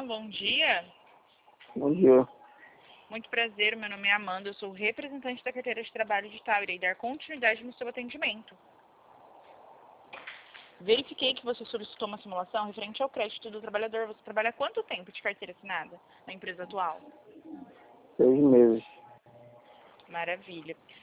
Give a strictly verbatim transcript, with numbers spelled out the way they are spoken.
bom dia. Bom dia. Muito prazer, meu nome é Amanda, eu sou representante da carteira de trabalho de Tal, irei dar continuidade no seu atendimento. Verifiquei que você solicitou uma simulação referente ao crédito do trabalhador. Você trabalha há quanto tempo de carteira assinada na empresa atual? Seis meses. Maravilha.